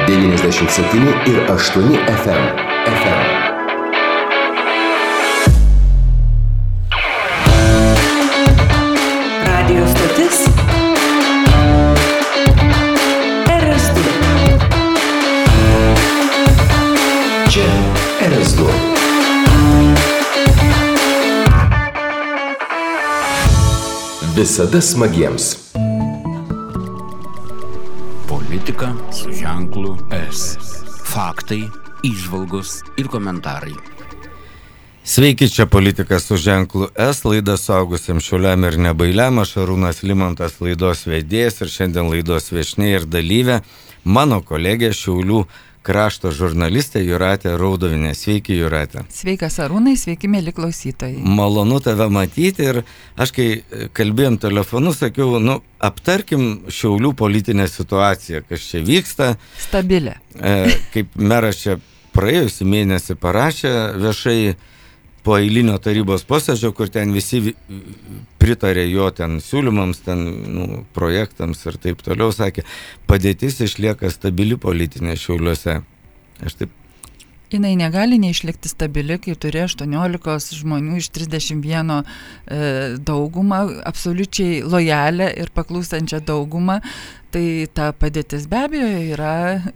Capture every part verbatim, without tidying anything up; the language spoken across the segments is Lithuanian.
devyniasdešimt septyni ir aštuoni F M. F M. Radio stotis R S du. Čia R S du. Visada smagiems. Politika su ženklu S. Faktai, įžvalgos ir komentarai. Sveiki, čia Politika su ženklu S, laida suaugusiems šiauliam ir nebailiam. Aš Arūnas Limantas, laidos vedėjas, ir šiandien laidos viešnia ir dalyvė mano kolegė Šiaulių krašto žurnalistė Jūratė Raudovinė. Sveiki, Jūratė. Sveikas, Arūnai, sveiki, mėly klausytojai. Malonu tave matyti, ir aš kai kalbėjom telefonu, sakiau, nu, aptarkim Šiaulių politinę situaciją, kas čia vyksta. Stabilė. E, kaip meras čia praėjusį mėnesį parašė viešai po eilinio tarybos posėdžio, kur ten visi pritarė jo ten siūlymams, ten nu, projektams ir taip toliau, sakė, padėtis išlieka stabili politinė Šiauliuose. Aš taip. Jinai negali neišlikti stabili, kai turi aštuoniolika žmonių iš trisdešimt vieno e, daugumą, absoliučiai lojalę ir paklūstančią daugumą. Tai ta padėtis be abejo yra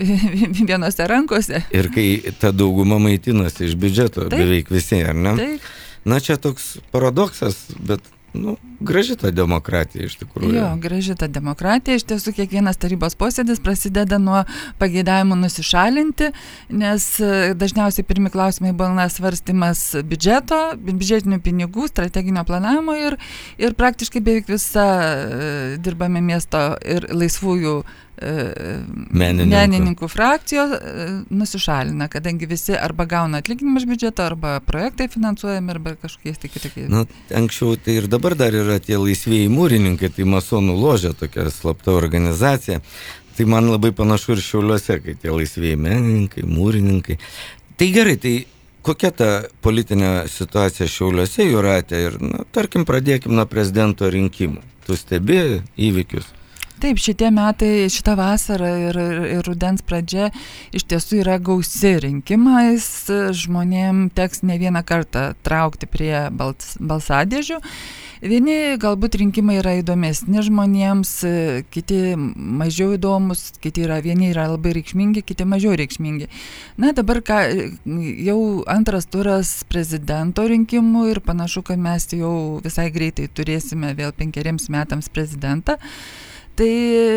vienose rankose. Ir kai ta dauguma maitinasi iš biudžeto, taip, beveik visi, ar ne? Taip. Na, čia toks paradoksas, bet, nu, graži ta demokratija iš tikrųjų. Jo, graži ta demokratija. Iš tiesų, kiekvienas tarybos posėdis prasideda nuo pageidavimų nusišalinti, nes dažniausiai pirmi klausimai būna svarstymas biudžeto, biudžetinių pinigų, strateginio planavimo ir, ir praktiškai beveik visa dirbame miesto ir laisvųjų menininkų, menininkų frakcijos nusišalina, kadangi visi arba gauna atlyginimą iš biudžeto, arba projektai finansuojami, arba kažkokiais tai kitokiais. Nu, anksčiau tai ir dabar dar yra tie laisvieji mūrininkai, tai masonų ložė, tokia slapta organizacija. Tai man labai panašu ir Šiauliuose, kai tie laisvieji menininkai, mūrininkai. Tai gerai, tai kokia ta politinė situacija Šiauliuose, Jūratė? Ir, na, tarkim, pradėkim nuo prezidento rinkimų. Tu stebi įvykius? Taip, šitie metai, šita vasara ir, ir, ir rudens pradžia iš tiesų yra gausi rinkimais. Žmonėm teks ne vieną kartą traukti prie bals, balsadėžių. Vieni galbūt rinkimai yra įdomesni žmonėms, kiti mažiau įdomus, kiti yra, vieni yra labai reikšmingi, kiti mažiau reikšmingi. Na, dabar ką, jau antras turas prezidento rinkimų ir panašu, kad mes jau visai greitai turėsime vėl penkeriems metams prezidentą. Tai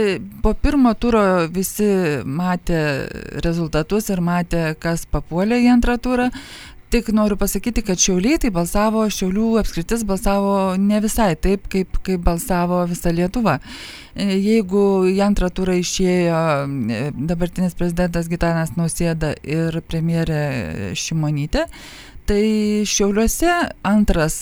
po pirmo turo visi matė rezultatus ir matė, kas papuolė į antrą turą. Tik noriu pasakyti, kad Šiauliai tai balsavo, Šiaulių apskritis balsavo ne visai taip, kaip, kaip balsavo visa Lietuva. Jeigu į antrą turą išėjo dabartinis prezidentas Gitanas Nausėda ir premjerė Šimonytė, tai Šiauliuose antras,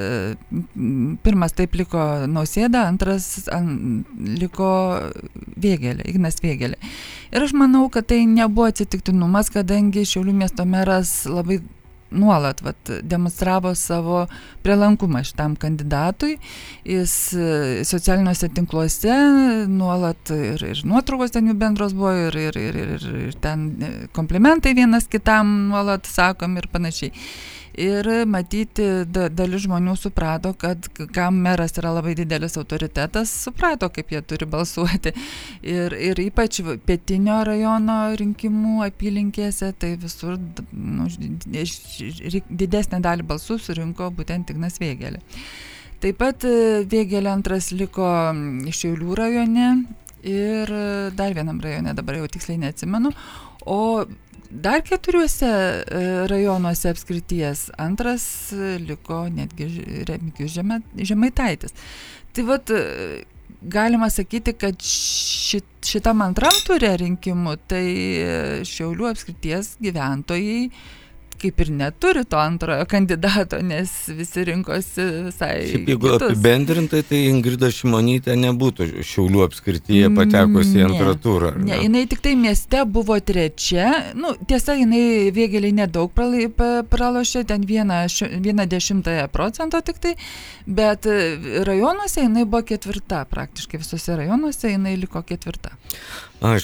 pirmas taip liko Nausėda, antras an, liko Vėgėlė, Ignas Vėgėlė. Ir aš manau, kad tai nebuvo atsitiktinumas, kadangi Šiaulių miesto meras labai nuolat vat, demonstravo savo prielankumą šitam kandidatui. Jis socialiniuose tinkluose nuolat ir, ir nuotraukos ten jų bendros buvo, ir, ir, ir, ir, ir ten komplimentai vienas kitam nuolat sakom ir panašiai. Ir matyti, da, dalis žmonių suprato, kad kam meras yra labai didelis autoritetas, suprato, kaip jie turi balsuoti. Ir, ir ypač pietinio rajono rinkimų apylinkėse, tai visur nu, didesnę dalį balsų surinko būtent Ignas Vėgėlė. Taip pat Vėgėlė antras liko Šiaulių rajone ir dar vienam rajone, dabar jau tiksliai neatsimenu, o dar keturiuose rajonuose apskrities antras liko netgi Remigijus Žemaitaitis. Tai vat galima sakyti, kad šit, šitam antram ture rinkimų, tai Šiaulių apskrities gyventojai kaip ir neturi to antrojo kandidato, nes visi rinkosi visai Šiaip, jeigu kitus. Apibendrintai, tai Ingrida Šimonytė nebūtų Šiaulių apskrityje patekusi į antrą turą. Ne, jinai tik tai mieste buvo trečia. Nu, tiesa, jinai Vėgėlei nedaug pralošė, ten vieną, vieną dešimtąją procento tik tai, bet rajonuose jinai buvo ketvirta, praktiškai visose rajonuose jinai liko ketvirta. Aišku,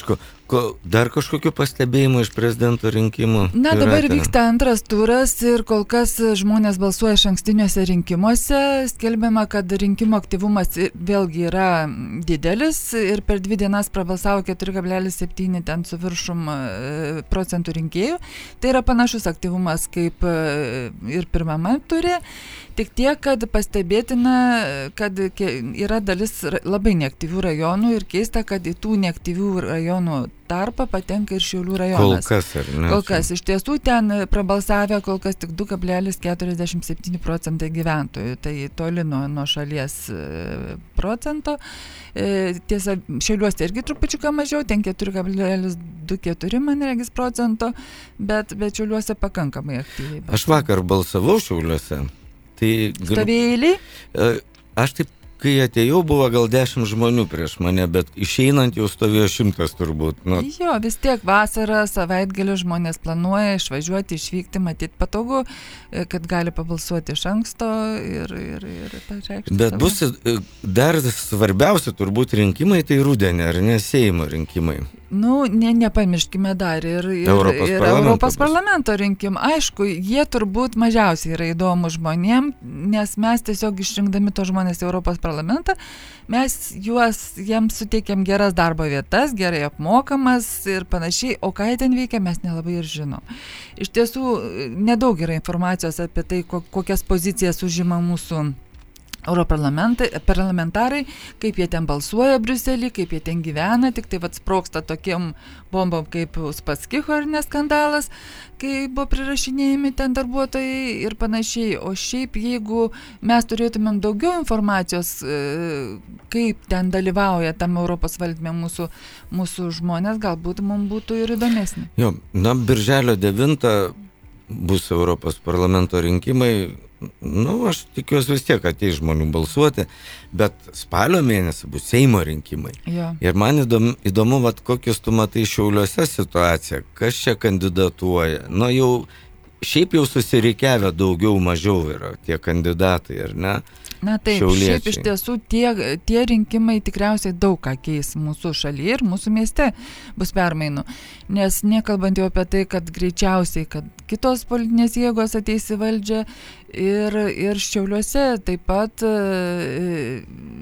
Ko, dar kažkokiu pastebėjimu iš prezidento rinkimų? Na, dabar Jūrate? vyksta antras turas ir kol kas žmonės balsuoja išankstiniuose rinkimuose. Skelbiama, kad rinkimų aktyvumas vėlgi yra didelis ir per dvi dienas prabalsavo keturi kablelis septyni ten su viršum procentų rinkėjų. Tai yra panašus aktyvumas kaip ir pirmame ture. Tik tiek, kad pastebėtina, kad yra dalis labai neaktyvių rajonų ir keista, kad į tų neaktyvių rajonų tarpą patenka ir Šiaulių rajonas. Kol kas, ar ne? Kol kas. Iš tiesų ten prabalsavę kol kas tik du kablelis keturiasdešimt septyni procentai gyventojų. Tai toli nuo, nuo šalies procento. Tiesa, Šiauliuose irgi trupučiuką mažiau, ten keturi kablelis du keturi man regis procento, bet, bet Šiauliuose pakankamai aktyviai. Aš vakar balsavau Šiauliuose. Tai gal... Stovėjai eilėj? Aš taip, kai atėjau, buvo gal dešimt žmonių prieš mane, bet išeinant jau stovėjo šimtas turbūt. Nu. Jo, vis tiek vasarą, savaitgalį žmonės planuoja išvažiuoti, išvykti, matyti patogu, kad gali pabalsuoti iš anksto ir, ir, ir pareikšti. Bet savo. Bus dar svarbiausia turbūt rinkimai, tai rudenį, ar ne, Seimo rinkimai. Nu, ne, nepamirškime dar ir, ir, Europos ir parlamento Europos bus. parlamento rinkimai. Aišku, jie turbūt mažiausiai yra įdomu žmonėm, nes mes tiesiog išrinkdami to žmonės į Europos parlamentą, mes juos, jiems suteikiam geras darbo vietas, gerai apmokamas ir panašiai, o ką jie ten veikia, mes nelabai ir žinom. Iš tiesų, nedaug yra informacijos apie tai, kokias pozicijas užima mūsų europarlamentarai, kaip jie ten balsuoja Briuselį, kaip jie ten gyvena, tik tai vat sprogsta tokiem bombom kaip Uspaskicho ar ne skandalas, kai buvo prirašinėjami ten darbuotojai ir panašiai. O šiaip, jeigu mes turėtumėm daugiau informacijos, kaip ten dalyvauja tam Europos valdyme mūsų, mūsų žmonės, galbūt mums būtų ir įdomesnė. Jo, na, birželio devintą bus Europos parlamento rinkimai. Nu, aš tikiuosi vis tiek ateis žmonių balsuoti, bet spalio mėnesį bus Seimo rinkimai. Jo. Ir man įdomu, įdomu vat, kokius tu matai Šiauliuose situaciją, kas čia kandidatuoja. Nu, jau, šiaip jau susirikiavę daugiau mažiau yra tie kandidatai, ar ne? Na taip, Šiauliečiai. šiaip iš tiesų tie, tie rinkimai tikriausiai daug ką keis mūsų šalyje ir mūsų mieste bus permainų. Nes nekalbant jau apie tai, kad greičiausiai, kad kitos politinės jėgos ateis į valdžią ir, ir Šiauliuose taip pat e,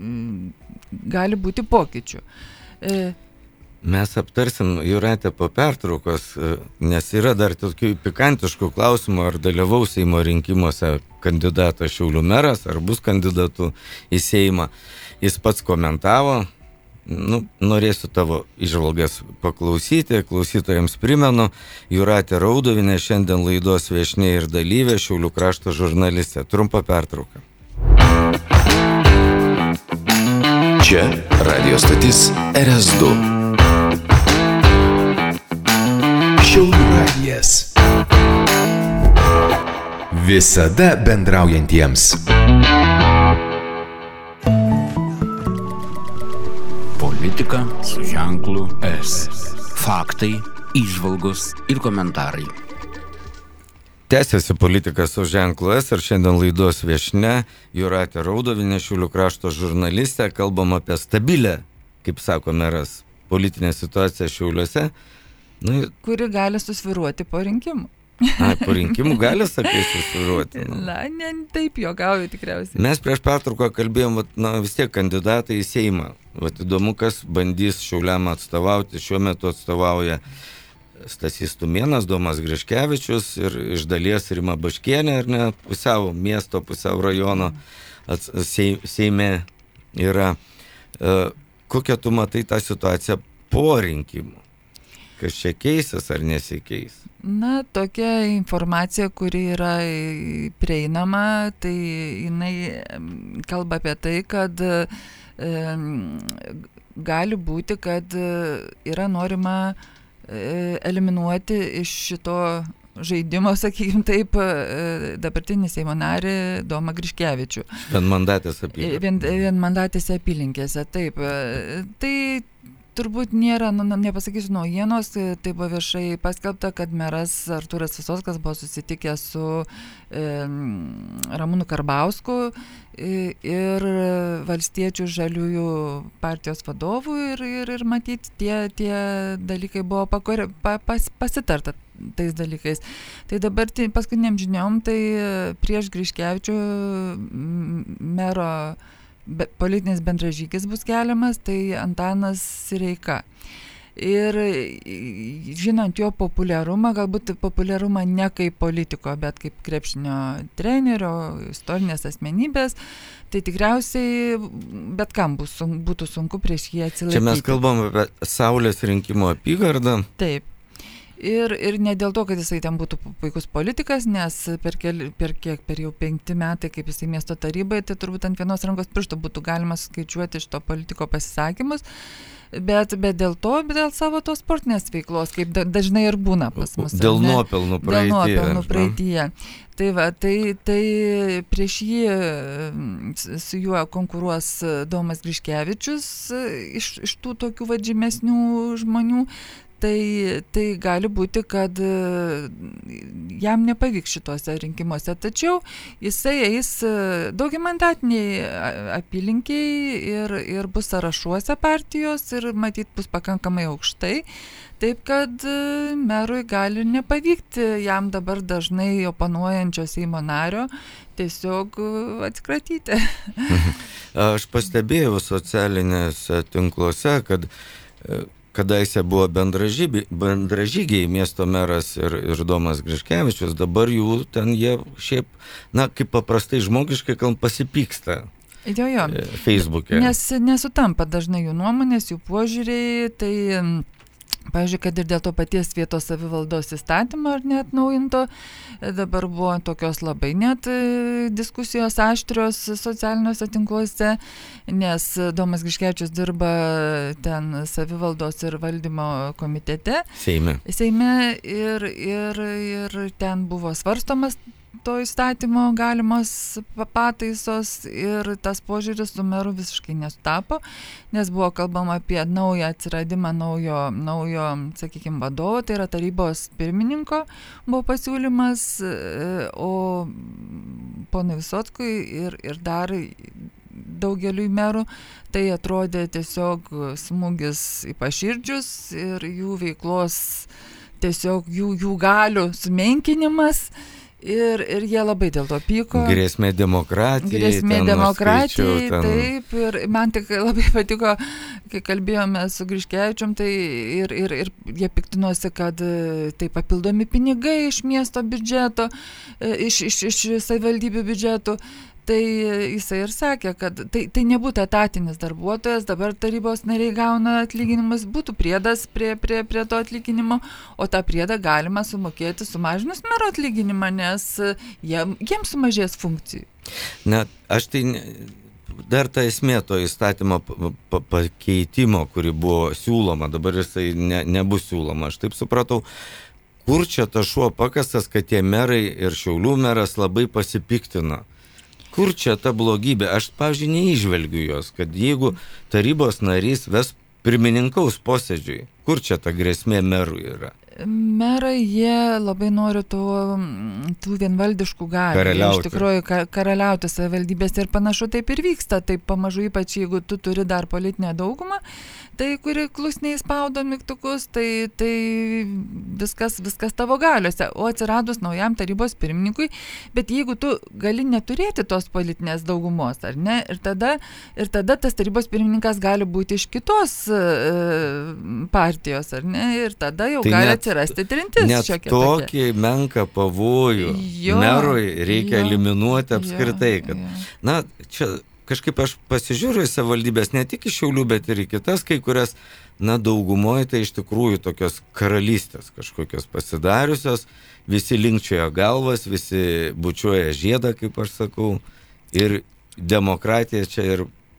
gali būti pokyčių. E, Mes aptarsim, Jūrate, po pertraukos, nes yra dar tokių pikantiškų klausimų, ar dalyvaus Seimo rinkimuose kandidatas Šiaulių meras, ar bus kandidatų į Seimą. Jis pats komentavo, nu, norėsiu tavo įžvalgas paklausyti, klausytojams primenu, Jūratė Raudovinė šiandien laidos viešnia ir dalyvė, Šiaulių krašto žurnalistė. Trumpa pertrauka. Čia radio stotis R S du. Šiaulių radijas. Visada bendraujantiems. Politika su ženklu S. Faktai, įžvalgos ir komentarai. Tęsiasi politika su ženklu S ir šiandien laidos viešnia Jūratė Raudovinė, Šiaulių krašto žurnalistė. Kalbam apie stabilę, kaip sako meras, politinę situaciją Šiauliuose. Nu, kuri gali susviruoti po rinkimų. A, po rinkimų gali, sakai, susviruoti. Nu. Na, ne, taip juokauju tikriausiai. Mes prieš pertrauką kalbėjom, vat, na, vis tiek kandidatai į Seimą. Vat įdomu, kas bandys Šiauliam atstovauti. Šiuo metu atstovauja Stasys Tumėnas, Domas Griškevičius ir iš dalies Rima Baškienė, ar ne, pusiau miesto, pusiau rajono ats, Seime yra. E, kokią tu matai tą situaciją po rinkimų? Kas čia keisis ar nesikeis? Na, tokia informacija, kuri yra prieinama, tai jinai kalba apie tai, kad e, gali būti, kad yra norima e, eliminuoti iš šito žaidimo, sakykime taip, dabartinį Seimo narį Domą Griškevičių. Vienmandatės apylinkėse. Vien, vienmandatėse apylinkėse, taip. Tai turbūt nėra, nu, nepasakysiu naujienos, tai buvo viešai paskelbta, kad meras Artūras Visockas buvo susitikęs su e, Ramūnu Karbausku ir Valstiečių žaliųjų partijos vadovų ir, ir, ir matyti tie, tie dalykai buvo pakore, pa, pas, pasitarta tais dalykais. Tai dabar tai, paskutiniam žiniom, tai prieš Griškevičių mero be, politinis bendražygis bus keliamas, tai Antanas Sireika. Ir žinant jo populiarumą, galbūt populiarumą ne kaip politiko, bet kaip krepšinio trenerio, istorinės asmenybės, tai tikriausiai bet kam bus, būtų sunku prieš jį atsilaikyti. Čia mes kalbam apie Saulės rinkimo apygardą. Taip. Ir, ir ne dėl to, kad jisai ten būtų puikus politikas, nes per, keli, per kiek, per jau penkti metai, kaip jisai miesto tarybai, tai turbūt ant vienos rankos pirštų būtų galima skaičiuoti iš to politiko pasisakymus, bet, bet dėl to, bet dėl savo tos sportinės veiklos, kaip dažnai ir būna pas mus. Dėl nuopelnų praeityje. Dėl nuopelnų praeityje. Tai va, tai, tai prieš jį su juo konkuruos Domas Griškevičius iš, iš tų tokių vadžymesnių žmonių. Tai, tai gali būti, kad jam nepavyks šituose rinkimuose, tačiau jisai eis daugiamandatiniai apylinkiai ir, ir bus sąrašuose partijos ir matyt bus pakankamai aukštai, taip kad merui gali nepavykti jam dabar dažnai oponuojančio Seimo nario tiesiog atsikratyti. Aš pastebėjau socialinėse tinkluose, kad kadaise buvo bendražygiai miesto meras ir, ir Domas Griškevičius, dabar jų ten jie šiaip, na, kaip paprastai žmogiškai kalbant, pasipyksta. Jo, jo. Facebook'e. Nes nesutampa dažnai jų nuomonės, jų požiūriai, tai pavyzdžiui, kad ir dėl to paties vietos savivaldos įstatymo ar net naujinto, dabar buvo tokios labai net diskusijos aštrios socialiniuose tinkluose, nes Domas Griškevičius dirba ten savivaldos ir valdymo komitete. Seime. Seime ir, ir, ir ten buvo svarstomas to įstatymo galimos pataisos ir tas požiūris su meru visiškai nesutapo, nes buvo kalbama apie naują atsiradimą naujo, naujo sakykime, vadovo, tai yra tarybos pirmininko buvo pasiūlymas, o ponui Visockui ir, ir dar daugeliui merų tai atrodė tiesiog smūgis į paširdžius ir jų veiklos tiesiog jų, jų galių sumenkinimas. Ir, ir jie labai dėl to pyko. Grėsmė demokratijai. Grėsmė demokratijai, ten... taip. Ir man tik labai patiko, kai kalbėjome su Griškevičium, tai ir, ir, ir jie piktinosi, kad tai papildomi pinigai iš miesto biudžeto, iš, iš, iš savivaldybių biudžetų. Tai jisai ir sakė, kad tai, tai nebūtų etatinis darbuotojas, dabar tarybos nariai gauna atlyginimus, būtų priedas prie, prie, prie to atlyginimo, o tą priedą galima sumokėti sumažinus mero atlyginimą, nes jiem, jiems sumažės funkcijų. Na, aš tai... Dar ta esmė to įstatymo pakeitimo, kuri buvo siūloma, dabar jisai ne, nebus siūloma, aš taip supratau, kur čia ta šuo pakastas, kad tie merai ir Šiaulių meras labai pasipiktino. Kur čia ta blogybė? Aš, pavyzdžiui, neįžvelgiu jos, kad jeigu tarybos narys ves pirmininkaus posėdžiui, kur čia ta grėsmė merui yra? Merai, jie labai nori tų, tų vienvaldiškų galių. Karaliauti. Iš tikrųjų, karaliauti savivaldybėse ir panašu taip ir vyksta. Taip pamažu, ypač jeigu tu turi dar politinę daugumą, tai kuri klusniai spaudo mygtukus, tai, tai viskas, viskas tavo galiuose. O atsiradus naujam tarybos pirmininkui, bet jeigu tu gali neturėti tos politinės daugumos, ar ne, ir tada, ir tada tas tarybos pirmininkas gali būti iš kitos e, partijos, ar ne, ir tada jau tai gali net, atsirasti trintis. Net tokį menką pavojų jo, merui reikia jo, eliminuoti apskritai. Kad, jo. Na, čia kažkaip aš pasižiūriu į savivaldybės ne tik iš Šiaulių, bet ir į kitas, kai kurias, na, daugumoje tai iš tikrųjų tokios karalystės kažkokios pasidariusios, visi linkčioja galvas, visi bučiuoja žiedą, kaip aš sakau, ir demokratija čia ir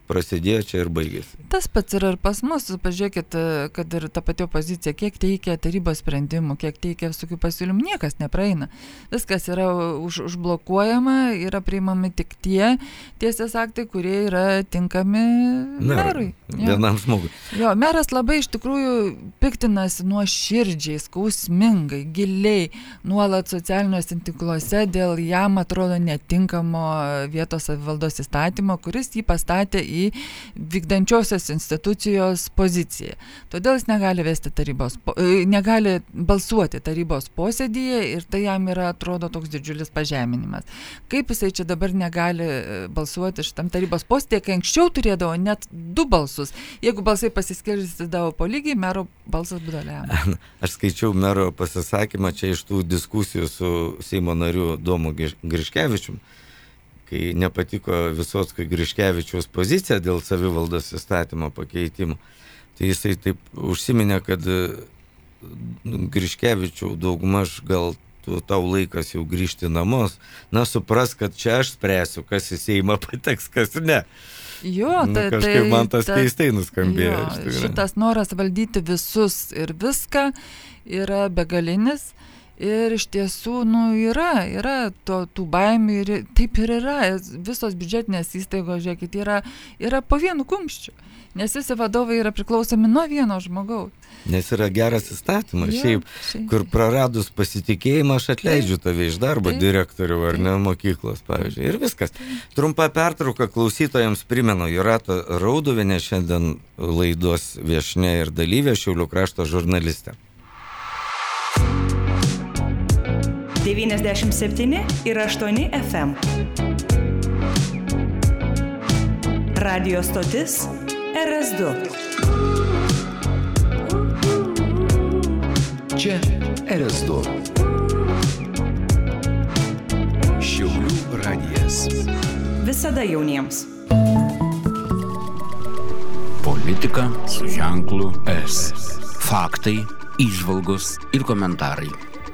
prasidėjo čia ir baigėsi. Tas pats yra ir pas mus. Pažiūrėkit, kad ir ta pati opozicija, kiek teikia tarybos sprendimų, kiek teikia visokių pasiūlymų, niekas nepraeina. Viskas yra už, užblokuojama, yra priimami tik tie teisės aktai, kurie yra tinkami merui. Vienam žmogui. Jo, meras labai iš tikrųjų piktinasi nuoširdžiai, skausmingai, giliai, nuolat socialiniuose tinkluose dėl jam atrodo netinkamo vietos savivaldos įstatymo, kuris jį pastatė į vykdančiosios institucijos poziciją. Todėl jis negali vesti tarybos, negali balsuoti tarybos posėdyje ir tai jam yra, atrodo, toks didžiulis pažeminimas. Kaip jisai čia dabar negali balsuoti šitam tarybos posėdyje, kai anksčiau turėdavo net du balsus. Jeigu balsai pasiskirstydavo po lygiai, mero balsas būdavo lemiamas. Aš skaičiau mero pasisakymą čia iš tų diskusijų su Seimo nariu Domu Griškevičium, kai nepatiko Visockui Griškevičiaus pozicija dėl savivaldos įstatymo pakeitimų. Tai jisai taip užsiminė, kad Griškevičiau daugmaž gal tu, tau laikas jau grįžti namos, na supras, kad čia aš spręsiu, kas į Seimą pateks, kas ne. Jo, nu, tai, kažkaip tai, man tas ta, keistai nuskambėjo. Jo, šitas noras valdyti visus ir viską yra begalinis. Ir iš tiesų, nu, yra, yra to, tų baimių ir taip ir yra. Visos biudžetinės įstaigos, žiūrėkit, yra, yra po vienu kumščiu. Nes visi vadovai yra priklausomi nuo vieno žmogaus. Nes yra geras įstatymas, Jo, šiaip, šiaip, kur praradus pasitikėjimą aš atleidžiu tave iš darbo, taip, direktorių ar ne mokyklos, pavyzdžiui. Ir viskas. Trumpa pertrauka klausytojams primenu, Jūratė Rauduvienė šiandien laidos viešnia ir dalyvė, Šiaulių krašto žurnalistė. devyniasdešimt septyni ir aštuoni F M. Radio stotis R S du. Čia R S du. Šiaulių radijas. Visada jauniems. Politika su ženklu S. Faktai, įžvalgos ir komentarai.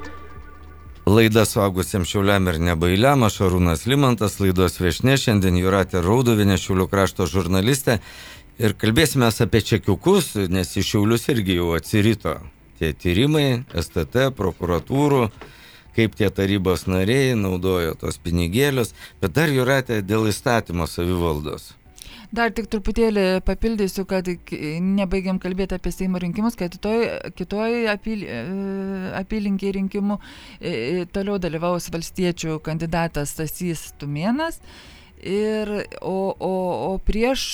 Laida suaugusiems šiauliam ir nebailiam, aš Šarūnas Limantas, laidos viešnia, šiandien Jūratė Rauduvienė, Šiaulių krašto žurnalistė. Ir kalbėsime apie čekiukus, nes iš Šiaulius irgi jau atsirito tie tyrimai, S T T, prokuratūrų, kaip tie tarybos nariai naudojo tos pinigėlius. Bet dar, Jūratė, dėl įstatymo savivaldos. Dar tik truputėlį papildysiu, kad nebaigiam kalbėti apie Seimo rinkimus, kad kitoj, kitoj apyl, apylinkiai rinkimų toliau dalyvaus valstiečių kandidatas Stasys Tumėnas. Ir, o, o, o prieš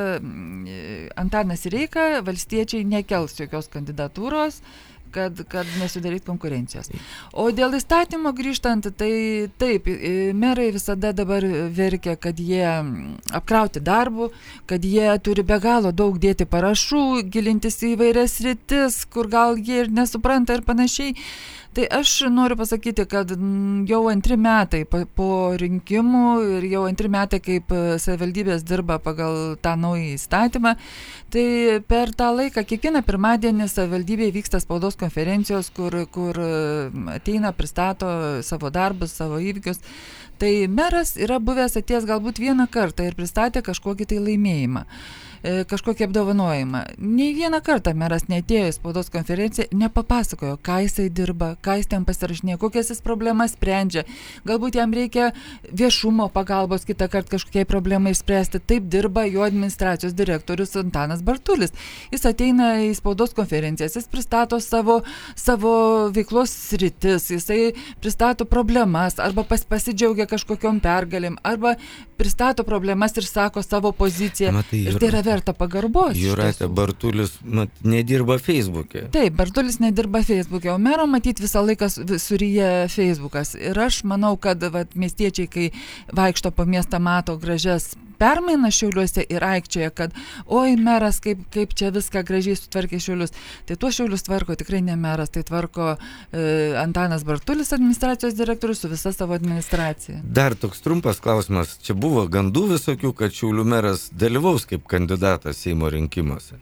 Antaną Sireiką valstiečiai nekels jokios kandidatūros, kad, kad nesudaryt konkurencijos. O dėl įstatymo grįžtant, tai taip, merai visada dabar verkia, kad jie apkrauti darbų, kad jie turi be galo daug dėti parašų, gilintis į įvairias sritis, kur gal jie ir nesupranta ir panašiai. Tai aš noriu pasakyti, kad jau antri metai po rinkimų ir jau antri metai, kaip savivaldybės dirba pagal tą naują įstatymą, tai per tą laiką kiekvieną pirmadienį savivaldybėje vyksta spaudos konferencijos, kur, kur ateina, pristato savo darbus, savo įvykius. Tai meras yra buvęs atėjęs galbūt vieną kartą ir pristatė kažkokį tai laimėjimą, kažkokį apdovanojimą. Nei vieną kartą meras neatėjo į spaudos konferenciją, nepapasakojo, ką jisai dirba, ką jis ten pasirašinėja, kokias jis problemas sprendžia. Galbūt jam reikia viešumo pagalbos kitą kartą kažkokiai problemai išspręsti. Taip dirba jo administracijos direktorius Antanas Bartulis. Jis ateina į spaudos konferencijas, jis pristato savo, savo veiklos sritis, jisai pristato problemas, arba pas, pasidžiaugia kažkokiom pergalėm, arba pristato problemas ir sako savo poziciją. Matai, ir tai yra verta pagarbos. Jūratė, Bartulis mat, nedirba Facebook'e. Taip, Bartulis nedirba Facebook'e, o mero matyt visą laiką suryja Facebookas. Ir aš manau, kad vat, miestiečiai, kai vaikšto po miestą, mato gražias permainas Šiauliuose ir aikčioje, kad oi, meras, kaip, kaip čia viską gražiai sutvarkė Šiaulius. Tai tuos Šiaulius tvarko tikrai ne meras, tai tvarko e, Antanas Bartulis, administracijos direktorius, su visa savo administracija. Dar toks trumpas klausimas. Čia buvo gandų visokių, kad Šiaulių meras dalyvaus kaip kandidatas Seimo rinkimuose.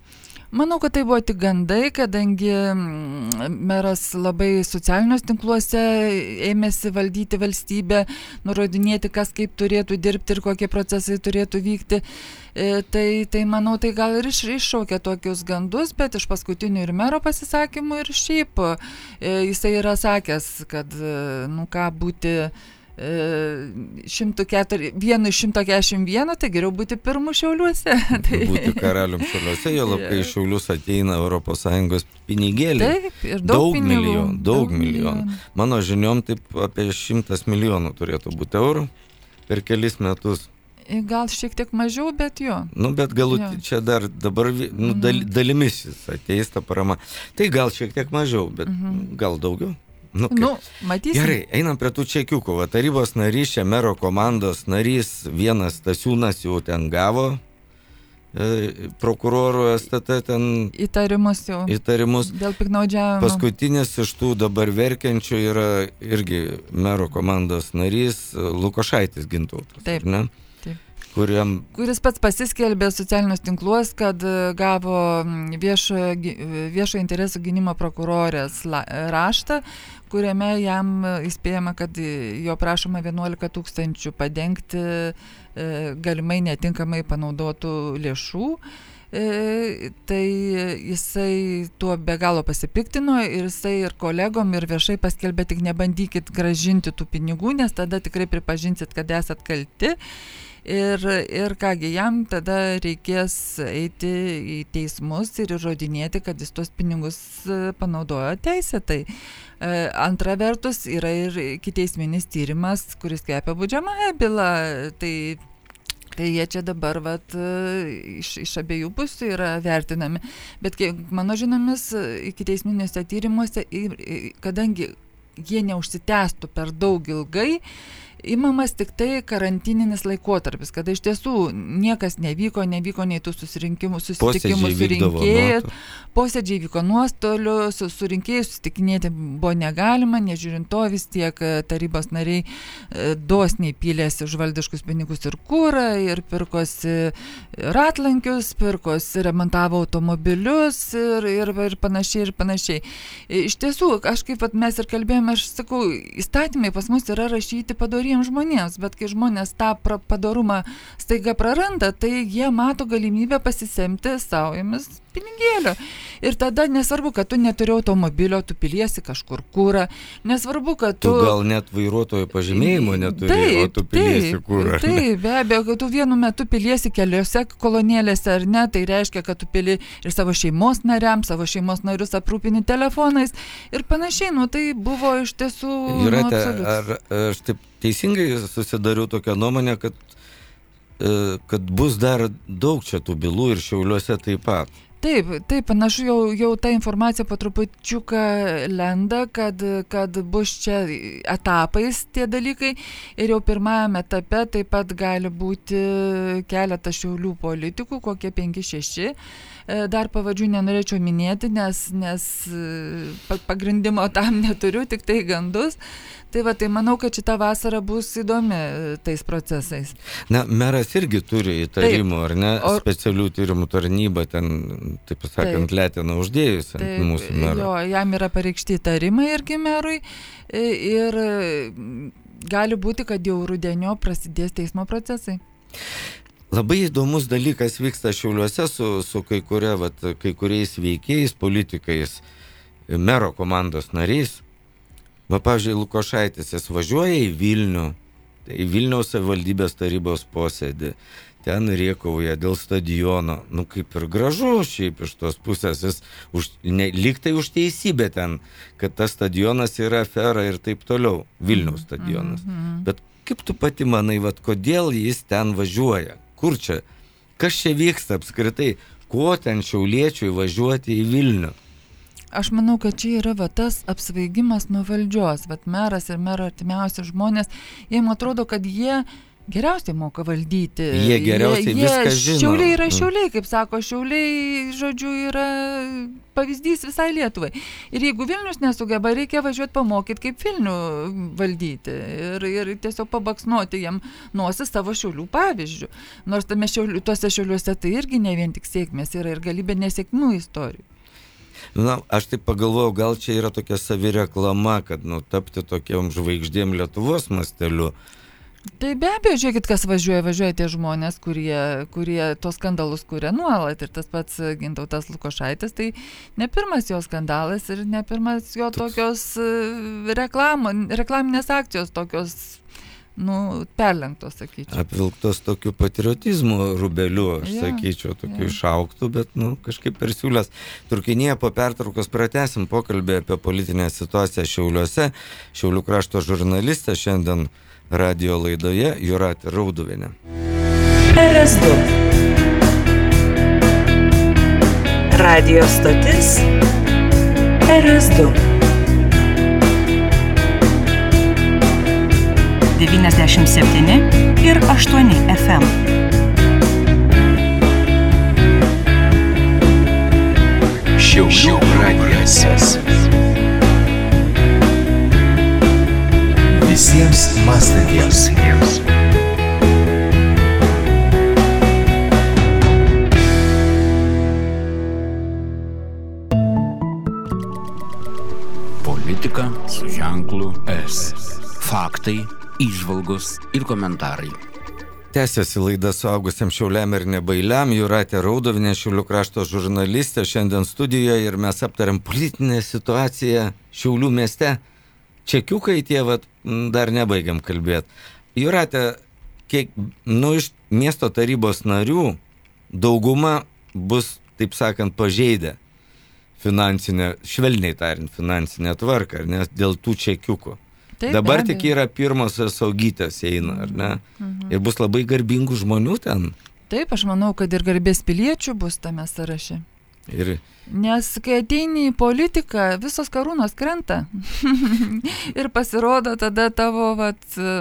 Manau, kad tai buvo tik gandai, kadangi meras labai socialiniuose tinkluose ėmėsi valdyti valstybę, nurodinėti, kas kaip turėtų dirbti ir kokie procesai turėtų vykti. E, tai, tai manau, tai gal ir iš, iššaukė tokius gandus, bet iš paskutinių ir mero pasisakymų ir šiaip e, jisai yra sakęs, kad, nu ką, būti vienu iš šimto keturiasdešimt vieno, tai geriau būti pirmu Šiauliuose. Tai... Būti karalium Šiauliuose, jo labai iš Šiaulius ateina Europos Sąjungos pinigėliai. Taip, ir daug, daug milijonų. Daug, daug milijonų. milijonų. Mano žiniom taip apie šimtas milijonų turėtų būti eurų per kelis metus. Gal šiek tiek mažiau, bet jo. Nu, bet galuti čia dar dabar nu, dal, dalimis jis ateis ta parama. Tai gal šiek tiek mažiau, bet mhm. gal daugiau. Nu, nu, matysim. Gerai, einam prie tų čekiukų. Va, tarybos narys, čia mero komandos narys, vienas Stasiūnas jau ten gavo e, prokurorų S T T ten įtarimus jau. Įtarimus. Dėl piknaudžiavimo. Paskutinis iš tų dabar verkiančių yra irgi mero komandos narys Lukošaitis Gintautas. Taip. Ne? Kuriam... Kuris pats pasiskelbė socialinius tinkluos, kad gavo viešo, viešo interesų gynimo prokurorės raštą, kuriame jam įspėjama, kad jo prašoma vienuolika tūkstančių padengti galimai netinkamai panaudotų lėšų. E, tai jisai tuo be galo pasipiktino ir jisai ir kolegom ir viešai paskelbė, tik nebandykit gražinti tų pinigų, nes tada tikrai pripažinsit, kad esat kalti. Ir, ir kągi, jam tada reikės eiti į teismus ir įrodinėti, kad jis tuos pinigus panaudojo teisėtai. Antra vertus yra ir ikiteisminis tyrimas, kuris kvepia baudžiamąją bylą. Tai, tai jie čia dabar vat, iš, iš abiejų pusių yra vertinami. Bet mano žinomis, ikiteisminiuose tyrimuose, kadangi jie neužsitęstų per daug ilgai, imamas tik tai karantininis laikotarpis, kada iš tiesų niekas nevyko, nevyko nei tų susirinkimų, susitikimų su rinkėjais, posėdžiai vyko nuostoliu, su, su rinkėjais susitikinėti buvo negalima, nežiūrint to vis tiek tarybos nariai e, dosniai pylėsi už valdiškus pinigus ir kūrą, ir pirkosi ratlankius, pirkosi, remontavo automobilius ir, ir, ir panašiai, ir panašiai. Iš tiesų, aš kaip vat, mes ir kalbėjome, aš sakau, įstatymai pas mus yra rašyti padoriems žmonėms, bet kai žmonės tą pra, padorumą staiga praranda, tai jie mato galimybę pasisemti savo jomis pinigėlio. Ir tada nesvarbu, kad tu neturi automobilio, tu piliesi kažkur kūrą, nesvarbu, kad tu... Tu gal net vairuotojo pažymėjimo neturi, taip, o tu piliesi taip, kūrą. Taip, be abejo, kad tu vienu metu piliesi keliose kolonėlėse ar ne, tai reiškia, kad tu pili ir savo šeimos nariams, savo šeimos narius aprūpini telefonais ir panašiai, nu tai buvo iš tiesų... Jūrate, nu, ar aš taip teisingai susidariau tokią nuomonę, kad, kad bus dar daug čia tų bylų ir Šiauliuose taip pat? Taip, taip, panašu, jau, jau ta informacija po trupučiuką lenda, kad, kad bus čia etapais tie dalykai ir jau pirmajame etape taip pat gali būti keletas Šiaulių politikų, kokie penki šeši. Dar pavardžių nenorėčiau minėti, nes, nes pagrindimo tam neturiu, tik tai gandus. Tai va, tai manau, kad šita vasara bus įdomi tais procesais. Na, meras irgi turi įtarimų, ar ne? O... Specialių tyrimų tarnyba ten, taip sakant, letina uždėjus ant taip, mūsų mero. Jo, jam yra pareikšti įtarimai irgi merui ir gali būti, kad jau rudenio prasidės teismo procesai. Labai įdomus dalykas vyksta Šiauliuose su, su kai, kuria, vat, kai kuriais veikėjais, politikais, mero komandos nariais. Va, pavyzdžiui, Lukošaitis, jis važiuoja į Vilnių, tai į Vilniaus savivaldybės tarybos posėdį, ten rėkauja dėl stadiono, nu kaip ir gražu šiaip iš tos pusės, jis už, ne, lyg tai už teisybę ten, kad tas stadionas yra afera ir taip toliau, Vilniaus stadionas. Mm-hmm. Bet kaip tu pati manai, vat, kodėl jis ten važiuoja? Kur čia? Kas čia vyksta apskritai? Ko ten šiauliečiui važiuoti į Vilnių? Aš manau, kad čia yra va, tas apsvaigimas nuo valdžios. Vat meras ir mero artimiausi žmonės, jiems atrodo, kad jie geriausiai moka valdyti. Jie geriausiai jie, viską jie, žino. Šiauliai yra šiauliai, kaip sako, šiauliai, žodžiu, yra pavyzdys visai Lietuvai. Ir jeigu Vilnius nesugeba, reikia važiuoti pamokyti, kaip Vilnių valdyti. Ir, ir tiesiog pabaksnuoti jam nosis savo šiaulių pavyzdžių. Nors tame šiauliu, tuose šiauliuose tai irgi ne vien tik sėkmės, yra ir galybė nesėkmių istorijų. Na, aš taip pagalvojau, gal čia yra tokia savireklama, kad, nu, tapti tokiam žvaigždėm Lietuvos masteliu. Tai be abejo, žiūrėkit, kas važiuoja, važiuoja tie žmonės, kurie, kurie tos skandalus kuria nuolat. Ir tas pats Gintautas Lukošaitis, tai ne pirmas jo skandalas ir ne pirmas jo tokios reklamo, reklaminės akcijos, tokios, nu, perlenktos, sakyčiau. Apvilktos tokiu patriotizmu rubeliu, aš Ja, sakyčiau, tokiu ja. išauktų, bet, nu, kažkaip persiūlęs. Traukinyje po pertraukos pratęsim pokalbį apie politinę situaciją Šiauliuose. Šiaulių krašto žurnalistė šiandien radijo laidoje Jūratė Rauduvienė. R S du. Radio stotis R S du. devyniasdešimt septyni ir aštuoni F M. Šiaulių radijas. Visiems mąstantiems. Politika su ženklu S. Faktai, įžvalgos ir komentarai. Tęsiasi laida suaugusiam šiauliam ir nebailiam. Jūratė Rauduvienė, Šiaulių krašto žurnalistė, šiandien studijoje ir mes aptariam politinę situaciją Šiaulių mieste. Čekiukai tie, vat, dar nebaigiam kalbėti. Jūratė, kiek, nu, iš miesto tarybos narių dauguma bus, taip sakant, pažeidę finansinę, švelniai tariant, finansinę tvarką, nes dėl tų čekiukų. Taip, Dabar be tik abejo. yra pirmosios saugytės eina, ar ne? Mhm. Ir bus labai garbingų žmonių ten. Taip, aš manau, kad ir garbės piliečių bus tame sąraše. Ir Nes kai ateini į politiką, visos karūnos krenta. Ir pasirodo tada tavo, vat,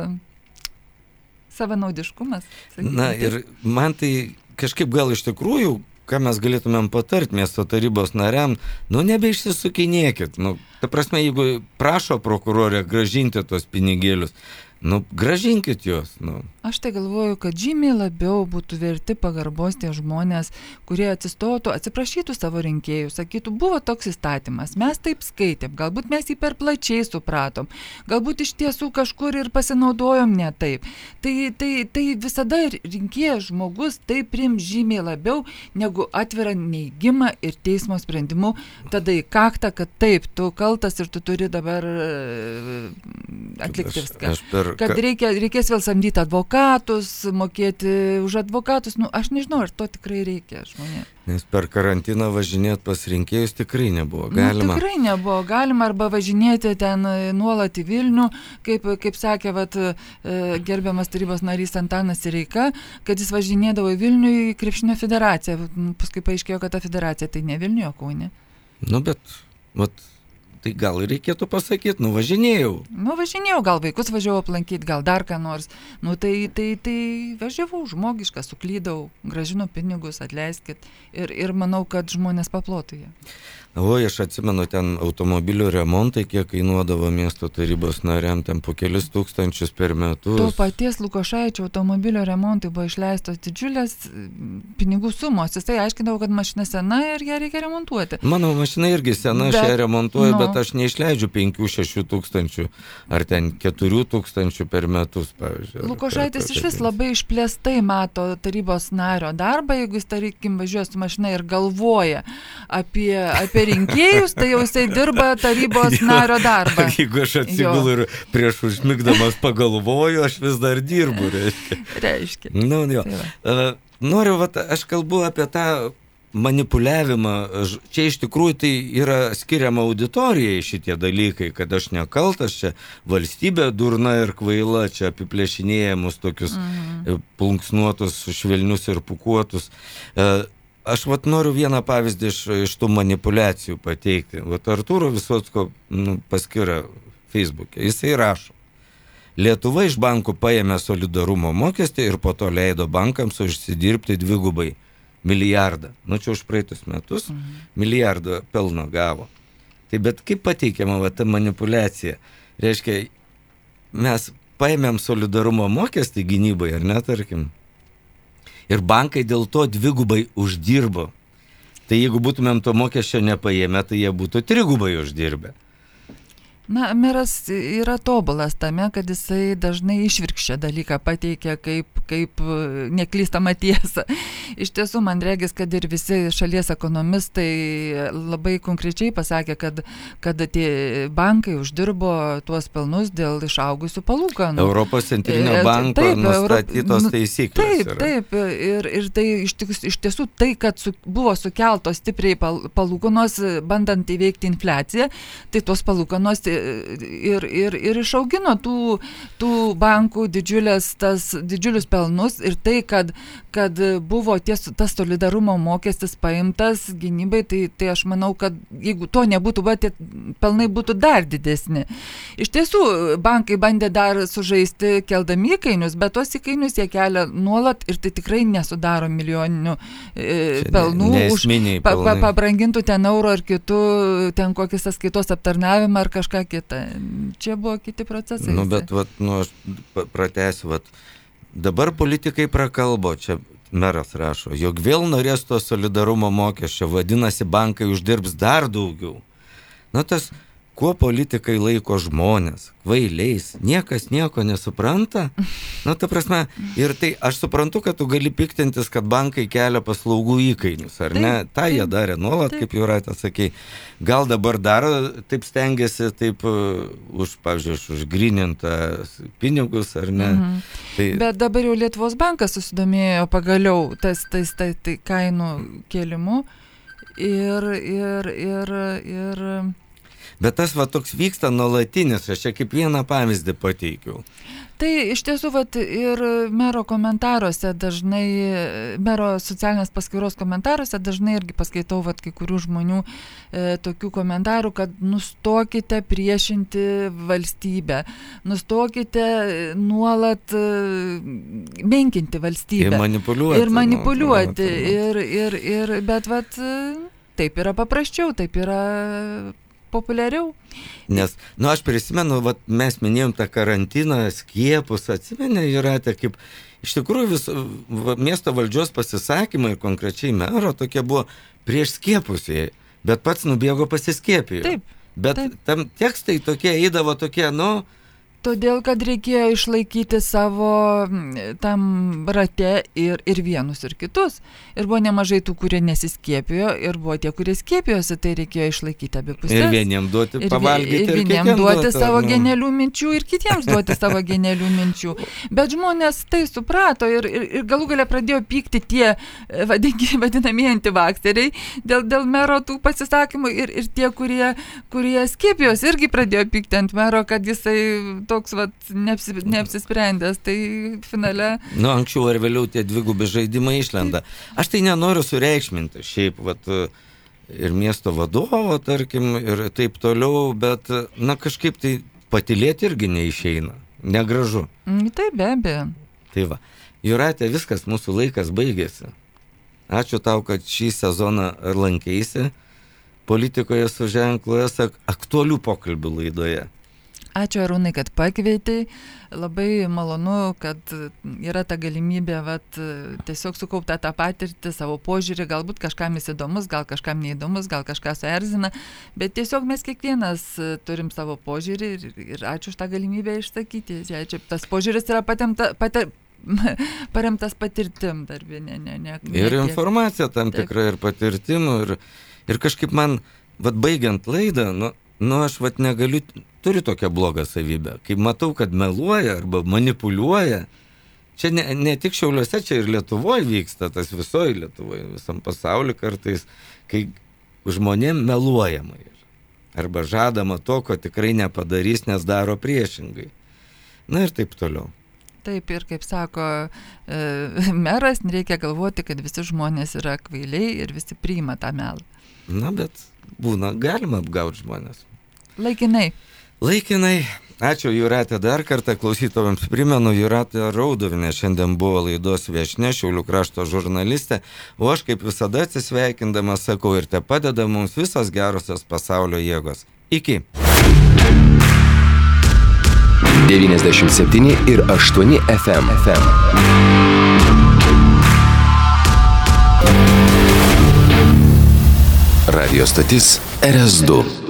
savanaudiškumas. sakykim Na taip. ir man tai kažkaip gal iš tikrųjų, ką mes galėtumėm patart miesto tarybos nariam, nu nebeišsisukinėkit. Nu, ta prasme, jeigu prašo prokurorė gražinti tos pinigėlius, nu gražinkit juos. Nu. Aš tai galvoju, kad žymiai labiau būtų verti pagarbos tie žmonės, kurie atsistotų, atsiprašytų savo rinkėjų, sakytų, buvo toks įstatymas, mes taip skaitėm, galbūt mes jį per plačiai supratom, galbūt iš tiesų kažkur ir pasinaudojom ne taip. Tai, tai, tai visada rinkėjas žmogus tai priims žymiai labiau negu atvirą neigimą ir teismo sprendimu, tada į kaktą, kad taip, tu kaltas ir tu turi dabar atlikti viską. Aš, aš per, Kad reikia, reikės vėl samdyti advokatus, mokėti už advokatus, nu aš nežinau, ar to tikrai reikia žmonėms. Nes per karantiną važinėti pas rinkėjus tikrai nebuvo galima. Nu, tikrai nebuvo galima, arba važinėti ten nuolat į Vilnių, kaip, kaip sakė vat, gerbiamas tarybos narys Antanas Sireika, kad jis važinėdavo į Vilnių į krepšinio federaciją. Paskui paaiškėjo, kad ta federacija tai ne Vilniuje, o Kaune. Nu bet, vat, tai gal ir reikėtų pasakyti, nu važinėjau. Nu važinėjau, gal vaikus važiavau aplankyti, gal dar ką nors. Nu tai, tai, tai važiavau žmogišką, suklydau, gražinu pinigus, atleiskit. Ir, ir manau, kad žmonės paplotų jie. O aš atsimenu, ten automobilių remontai, kiek kainuodavo miesto tarybos nariam, ten po kelis tūkstančius per metus. To paties Lukošaičio automobilio remontai buvo išleistos didžiulės pinigų sumos. Jisai aiškindavo, kad mašina sena ir ją reikia remontuoti. Mano mašina irgi sena, aš Bet, ją remontuoju, nu. bet aš neišleidžiu penkių šešių tūkstančių ar ten keturių tūkstančių per metus, pavyzdžiui. Lukošaitis iš vis labai išplėstai mato tarybos nario darbą, jeigu jis, tarkim, važiuoja su mašina ir galvoja apie, apie rinkėjus, tai jau jisai dirba tarybos nario darbą. Jeigu aš atsigulu ir prieš užmigdamas pagalvoju, aš vis dar dirbu, reiškia. Reiškia. Nu, jo. Tai va. Uh, noriu, vat, aš kalbu apie tą manipuliavimą. Čia iš tikrųjų tai yra skiriama auditorijai šitie dalykai, kad aš nekaltas, čia valstybė durna ir kvaila, čia apiplėšinėjamus tokius mm. plunksnuotus, švelnius ir pukuotus. Uh, Aš vat noriu vieną pavyzdį iš, iš tų manipulacijų pateikti. Vat Artūro Visocko nu, paskyra Facebook'e. Jisai rašo. Lietuva iš bankų paėmė solidarumo mokestį ir po to leido bankams užsidirbti dvigubai milijardą. Nu čia už praeitus metus mhm. milijardą pelno gavo. Tai bet kaip pateikiama va, ta manipuliacija? Reiškia, mes paėmėm solidarumo mokestį gynybai, ar ne, tarkim? Ir bankai dėl to dvigubai uždirbo. Tai jeigu būtumėm to mokesčio nepaėmę, tai jie būtų trigubai uždirbę. Na, meras yra tobulas tame, kad jisai dažnai išvirkščią dalyką pateikia kaip, kaip neklystamą tiesą. Iš tiesų, man regis, kad ir visi šalies ekonomistai labai konkrečiai pasakė, kad, kad tie bankai uždirbo tuos pelnus dėl išaugusių palūkanų. Europos centrinio banko taip, nustatytos Euro... taisyklės. Taip, yra. taip. Ir, ir tai iš, tis, iš tiesų tai, kad su, buvo sukeltos stipriai palūkanos, bandant įveikti infliaciją, tai tos palūkanos ir, ir, ir išaugino tų, tų bankų didžiulės, tas, didžiulius pelnus ir tai, kad, kad buvo ties, tas solidarumo mokestis paimtas gynybai, tai, tai aš manau, kad jeigu to nebūtų, bet tie pelnai būtų dar didesni. Iš tiesų, bankai bandė dar sužaisti keldami įkainius, bet tos įkainius jie kelia nuolat ir tai tikrai nesudaro milijoninių e, pelnų ne, už pa, pa, pabrangintų ten euro ar kitų, ten kokį sąskaitos aptarnavimą ar kažką kitą. Čia buvo kiti procesai. Nu, bet, vat, nu, aš pratęsiu, vat, dabar politikai prakalbo, čia meras rašo, jog vėl norės to solidarumo mokesčio, vadinasi, bankai uždirbs dar daugiau. Na, tas, kuo politikai laiko žmonės, kvailiais, niekas nieko nesupranta. Na, ta prasme, ir tai aš suprantu, kad tu gali piktintis, kad bankai kelia paslaugų įkainius, ar taip, ne? Ta jie darė nuolat, taip. Kaip Jūratė sakei. Gal dabar dar taip stengiasi, taip uh, už, pavyzdžiui, užgrynintą pinigus, ar ne? Mhm. Tai... Bet dabar jau Lietuvos bankas susidomėjo pagaliau tas, tas, tai, tai kainų kėlimu ir, ir, ir, ir bet tas va toks vyksta nuolatinis, aš čia kaip vieną pavyzdį pateikiau. Tai iš tiesų vat, ir mero komentaruose dažnai, mero socialinės paskyros komentaruose dažnai irgi paskaitau vat, kai kurių žmonių e, tokių komentarų, kad nustokite priešinti valstybę, nustokite nuolat e, menkinti valstybę. Ir manipuliuoti. Ir manipuliuoti. Nu, ir, ir, ir, bet vat, taip yra paprasčiau, taip yra populiariau. Nes, nu, aš prisimenu, vat, mes minėjom tą karantiną, skiepus, atsimenė, Jūratė, kaip iš tikrųjų vis, va, miesto valdžios pasisakymai, konkrečiai mero, tokie buvo prieš skiepus, bet pats nubėgo pasiskiepijo. Taip. Bet taip. Tam tekstai tokie eidavo tokie, nu, todėl, kad reikėjo išlaikyti savo tam rate ir, ir vienus, ir kitus. Ir buvo nemažai tų, kurie nesiskiepijo, ir buvo tie, kurie skiepijosi, tai reikėjo išlaikyti abi pusės. Ir vieniem duoti pavalgyti, ir, ir vieniem duoti duoti savo nu. genialių minčių, ir kitiems duoti savo genialių minčių. Bet žmonės tai suprato ir, ir, ir galų galia pradėjo pykti tie vadinamieji antivakseriai dėl, dėl mero tų pasisakymų ir, ir tie, kurie, kurie skiepijosi, irgi pradėjo pykti ant mero, kad jisai toks vat, neapsi, neapsisprendęs, tai finale... Nu, anksčiau ar vėliau tie dvigubi žaidimai išlenda. Aš tai nenoriu sureikšminti šiaip, vat, ir miesto vadovo, tarkim, ir taip toliau, bet, na, kažkaip tai patylėti irgi neišeina. Negražu. Taip, be abejo. Tai va. Jūratė, viskas, mūsų laikas baigėsi. Ačiū tau, kad šį sezoną lankeisi politikoje su ženklu S aktualių pokalbių laidoje. Ačiū Arūnai, kad pakvietei. Labai malonu, kad yra ta galimybė vat, tiesiog sukaupta tą patirtį, savo požiūrį, galbūt kažkam jis įdomus, gal kažkam neįdomus, gal kažką suerzina, bet tiesiog mes kiekvienas turim savo požiūrį ir, ir ačiū už tą galimybę išsakyti. Čia, tas požiūris yra patemta, pate, paremtas patirtim darbinė. Ne, ne, ne, ir informacija tam tikra, ir patirtim, ir, ir kažkaip man, vat, baigiant laidą, nu, nu aš vat negaliu, turiu tokią blogą savybę, kai matau, kad meluoja arba manipuliuoja, čia ne, ne tik Šiauliuose, čia ir Lietuvoje vyksta, tas visoje Lietuvoje, visam pasauliu kartais, kai žmonėm meluojama arba žadama to, ko tikrai nepadarys, nes daro priešingai. Na ir taip toliau. Taip, ir kaip sako e, meras, nereikia galvoti, kad visi žmonės yra kvailiai ir visi priima tą melą. Na, bet būna, galima apgauti žmonės. Laikinai. Laikinai. Ačiū Jūratė dar kartą, klausytojams primenu, Jūratė Raudovinė šiandien buvo laidos viešnia, Šiaulių krašto žurnalistė, o aš kaip visada atsisveikindamas sakau ir te padeda mums visos gerosios pasaulio jėgos. Iki. devyniasdešimt septyni ir aštuoni F M. F M. Radio stotis R S du.